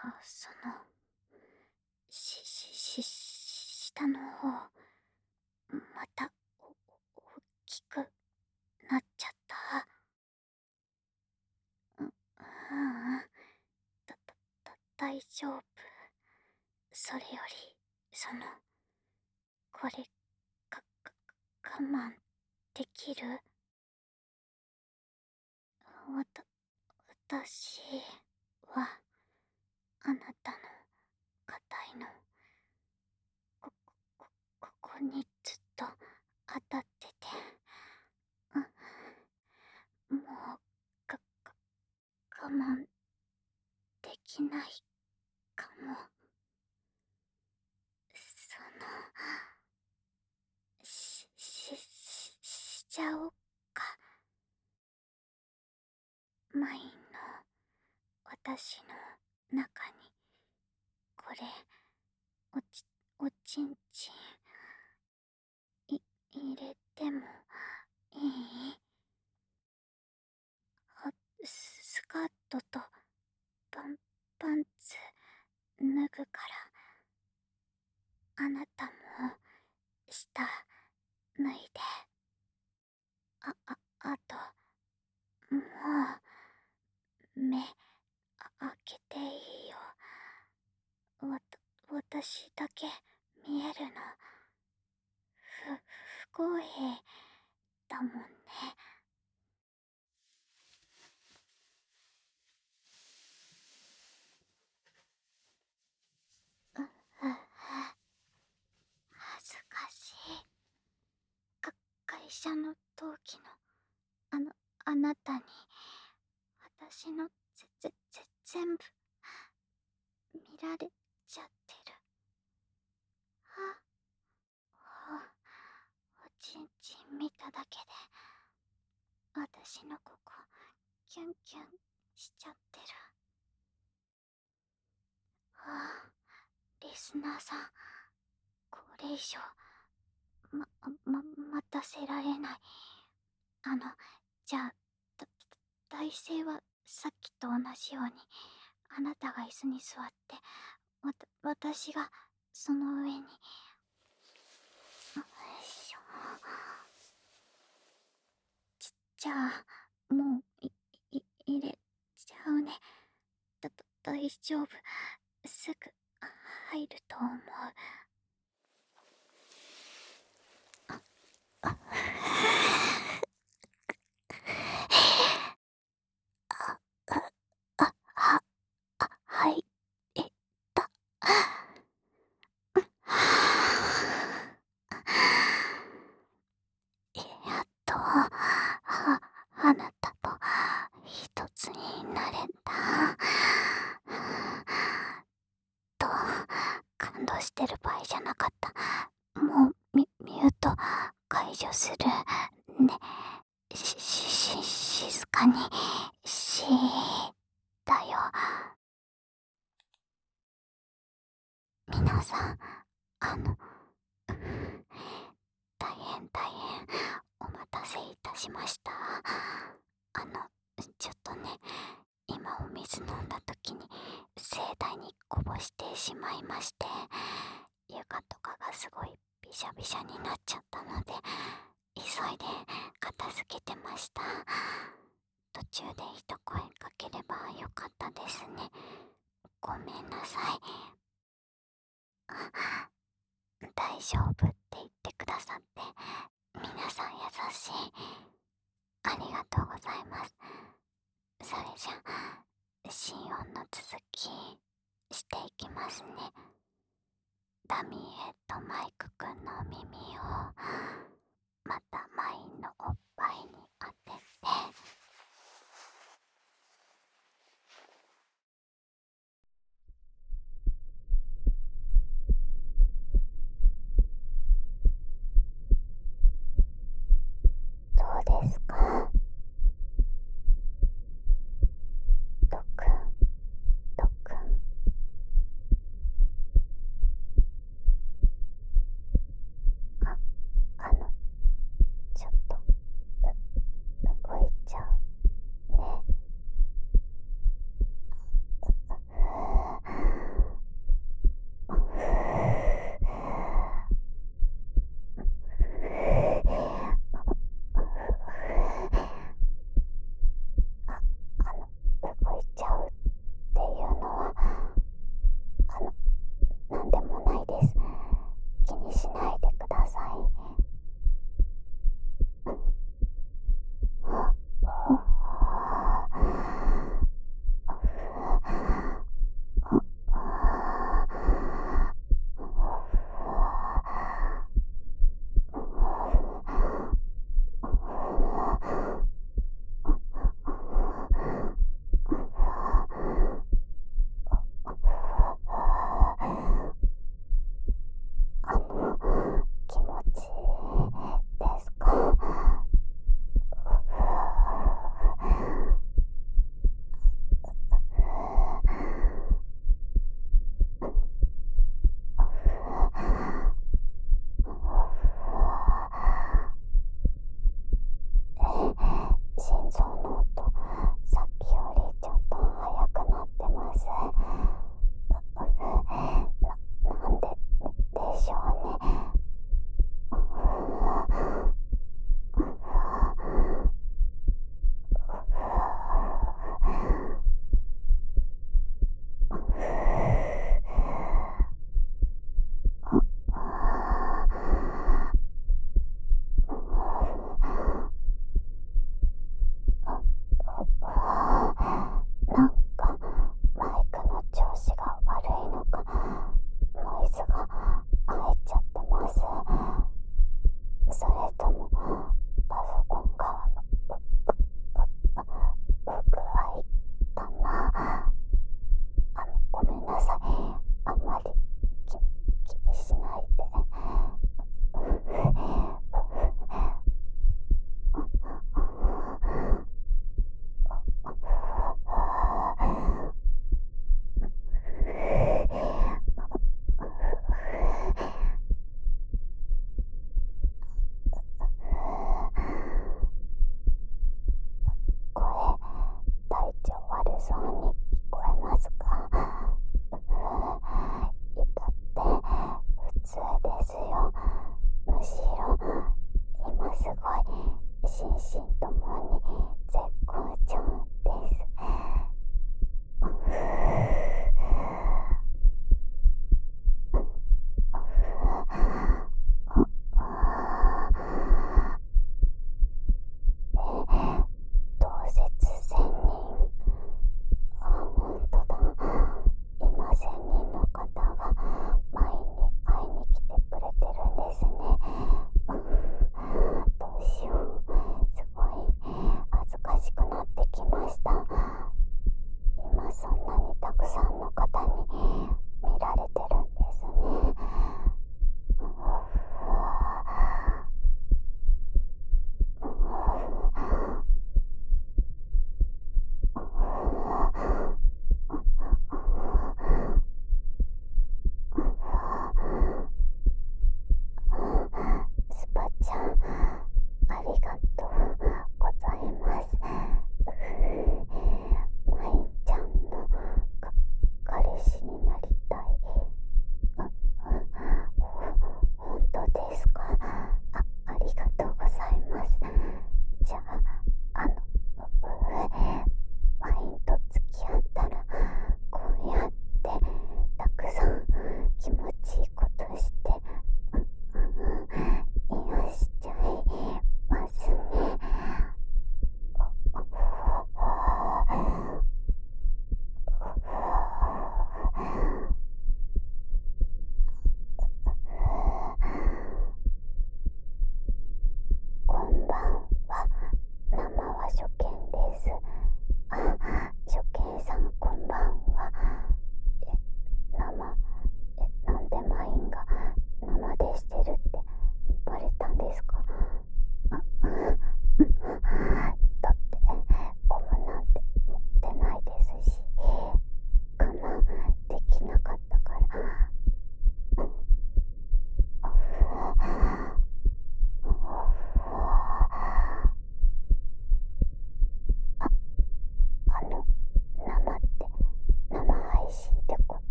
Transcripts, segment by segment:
下の方、また、大きくなっちゃった。う、ううん。大丈夫。それより、これ、我慢できる？わた、私は、あなたの肩いの、こ、ここにずっと当たってて、もう、我慢できないかも。しちゃおうか。マインの私の中に、これ、おちんちん、入れてもいい？スカートとパンツ脱ぐから、あなたも下脱いで。あと、もう、目、開けていいよ。私だけ見えるの。不公平だもんね。恥ずかしい。会社の同期の、あなたに、私の全部、見られちゃってる。おちんちん見ただけで、私のここ、キュンキュンしちゃってる。リスナーさん、これ以上、待たせられない。じゃあ、体勢はさっきと同じように、あなたが椅子に座って、私がその上に。よいしょ。じゃあ、もう、入れちゃうね。大丈夫。すぐ、入ると思う。はい、た。やっと、あなたと一つになれた。と、感動してる場合じゃなかった。もう、ミュート解除する。ね、静かに、だよ。皆さん、大変、お待たせいたしました。ちょっとね、今お水飲んだ時に盛大にこぼしてしまいまして、床とかがすごいびしゃびしゃになっちゃったので、急いで片付けてました。途中で一声かければよかったですね。ごめんなさい。大丈夫って言ってくださって、皆さん優しい。ありがとうございます。それじゃ、心音の続き、していきますね。ダミーヘッドマイクくんのお耳を、またマインのおっぱいに当てて、どうですか？ドクン、ドクン。ちょっと、動いち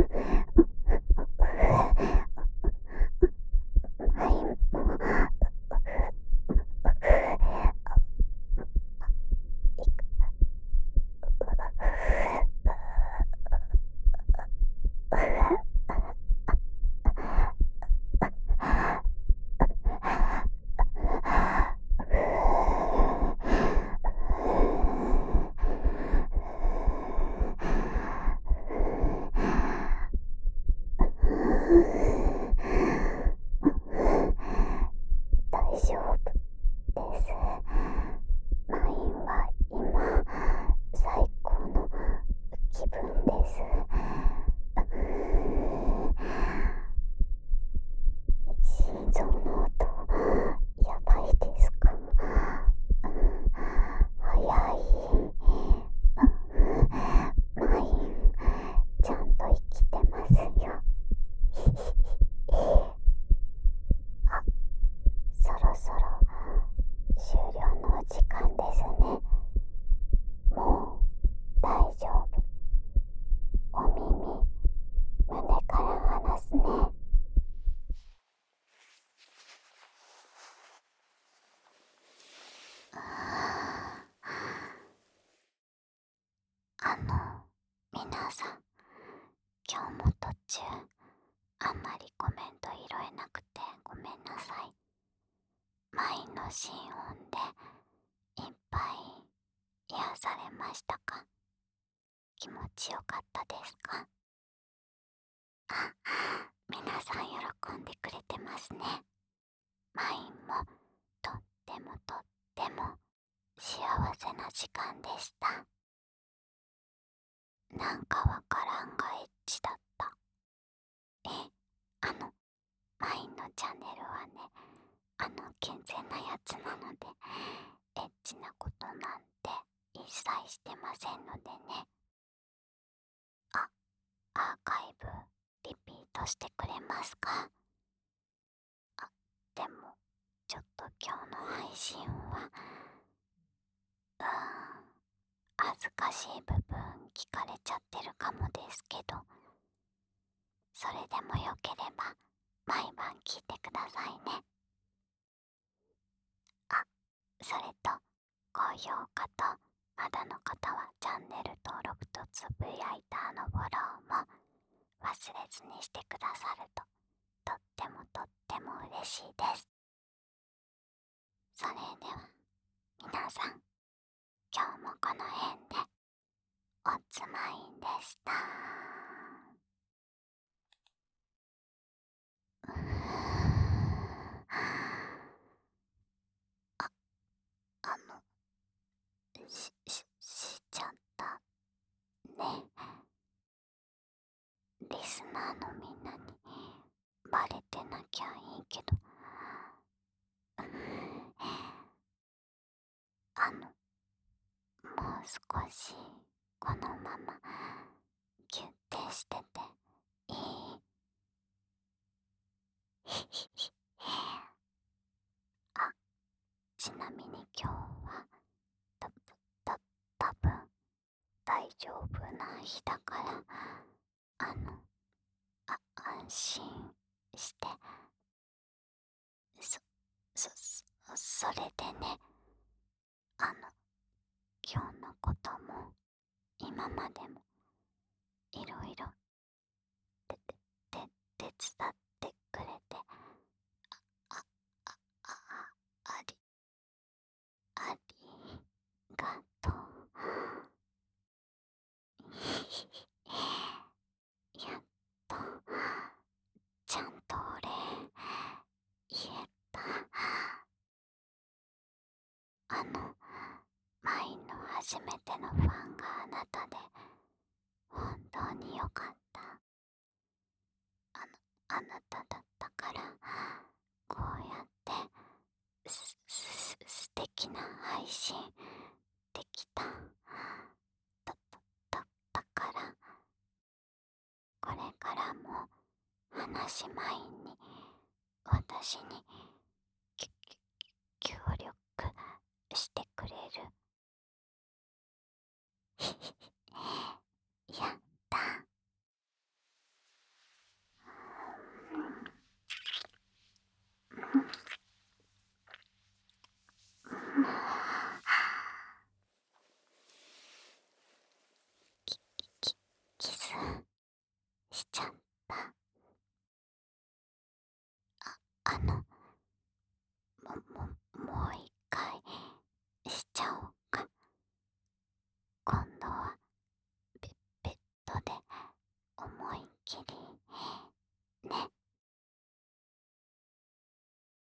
大丈夫です。マインは今最高の気分です。心臓の音やばいですか？早い。マインちゃんと生きてますよ。あ、そろそろ終了のお時間ですね。もう大丈夫。お耳、胸から離すね。皆さん、今日も途中あんまりコメント拾えなくてごめんなさい。マイの心音でいっぱい癒されましたか？気持ちよかったですか？あ、皆さん喜んでくれてますね。マインもとってもとっても幸せな時間でした。なんかわからんがエッチだった。マインのチャンネルはね、健全なやつなので、エッチなことなんて一切してませんのでね。あ、アーカイブリピートしてくれますか？でもちょっと今日の配信は恥ずかしい部分聞かれちゃってるかもですけど、それでもよければ毎晩聞いてくださいね。あ、それと高評価とまだの方はチャンネル登録とつぶやいたフォローも忘れずにしてくださるととってもとっても嬉しいです。それでは皆さん、今日もこの辺でおつまいんでした。あ、あの、しちゃったね。リスナーのみんなにバレてなきゃいいけど、もう少しこのままギュッてしてていい？あ、ちなみに今日はたた多分大丈夫な日だから、安心して、そそれでね、今日のことも今までもいろいろてて手伝ってくれて、ああありありがとう。やっとちゃんとお礼言えた。マインの初めてのファンがあなたで本当によかった。あなただったからこうやって素敵な配信できた。だからこれからも話マインに私に協力してくれる？やった。 た。あの、もう一回しちゃおう